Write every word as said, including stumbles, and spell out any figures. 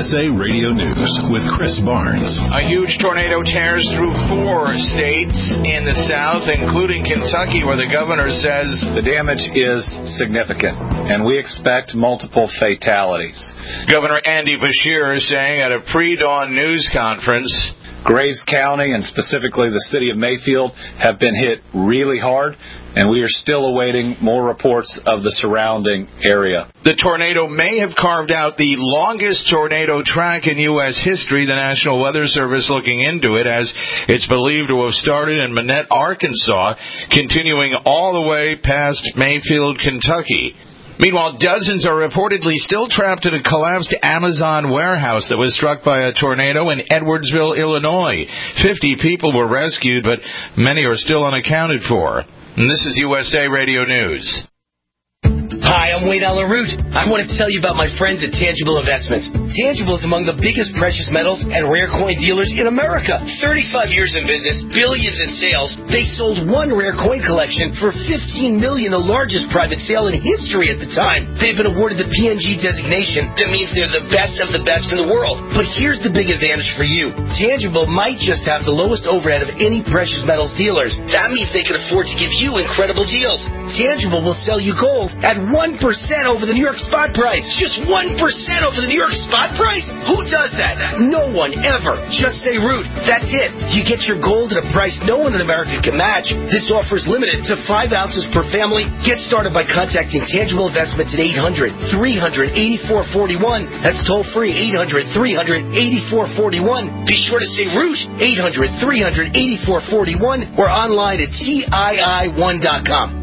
S A Radio News with Chris Barnes. A huge tornado tears through four states in the South, including Kentucky, where the governor says the damage is significant, and we expect multiple fatalities. Governor Andy Beshear is saying at a pre-dawn news conference, Graves County, and specifically the city of Mayfield, have been hit really hard, and we are still awaiting more reports of the surrounding area. The tornado may have carved out the longest tornado track in U S history, the National Weather Service looking into it, as it's believed to have started in Manette, Arkansas, continuing all the way past Mayfield, Kentucky. Meanwhile, dozens are reportedly still trapped in a collapsed Amazon warehouse that was struck by a tornado in Edwardsville, Illinois. Fifty people were rescued, but many are still unaccounted for. And this is U S A Radio News. Hi, I'm Wayne Allen Root. I want to tell you about my friends at Tangible Investments. Tangible is among the biggest precious metals and rare coin dealers in America. thirty-five years in business, billions in sales. They sold one rare coin collection for fifteen million dollars, the largest private sale in history at the time. They've been awarded the P N G designation. That means they're the best of the best in the world. But here's the big advantage for you. Tangible might just have the lowest overhead of any precious metals dealers. That means they can afford to give you incredible deals. Tangible will sell you gold at one percent over the New York spot price. Just one percent over the New York spot price? Who does that? No one ever. Just say Root. That's it. You get your gold at a price no one in America can match. This offer is limited to five ounces per family. Get started by contacting Tangible Investments at eight hundred, three hundred, eighty-four forty-one. That's toll free, eight hundred, three hundred, eighty-four forty-one. Be sure to say Root, eight hundred, three hundred, eighty-four forty-one, or online at T I I one dot com.